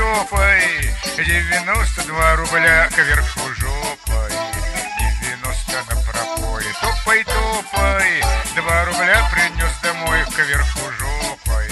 топай, 92 рубля кверху жопой, 90 на пропой. Топай, топай, 2 рубля принес домой кверху жопой.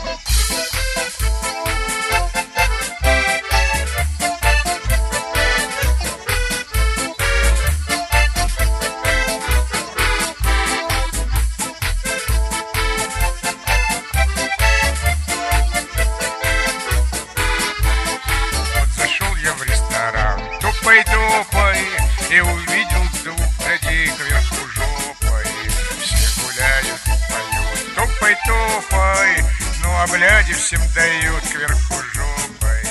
Топай, топай, и увидел двух дядей кверху жопой. Все гуляют и поют. Топай, топай, ну а бляди всем дают кверху жопой.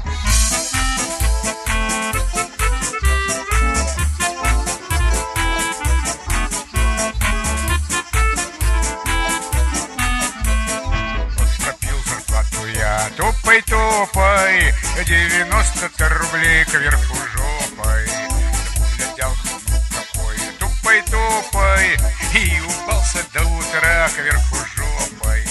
Вот пропил зарплату я. Топай, топай, 90 рублей кверху жопой. Глядел какой. Топай, топай, и упался до утра кверху жопой.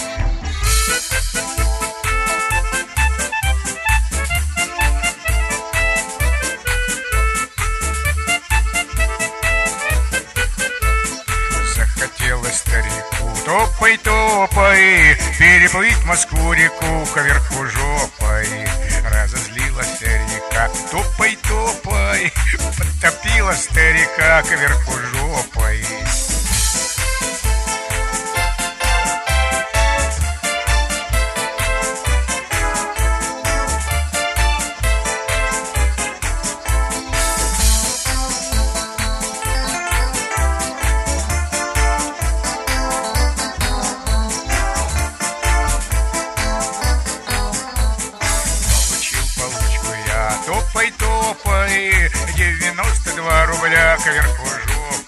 Захотелось старику. Топай, топай, переплыть Москву-реку кверху жопой. Разозлилась река. Топай, топай, подтопила старика кверху жопой. Топай, топай, 92 рубля кверху жопой.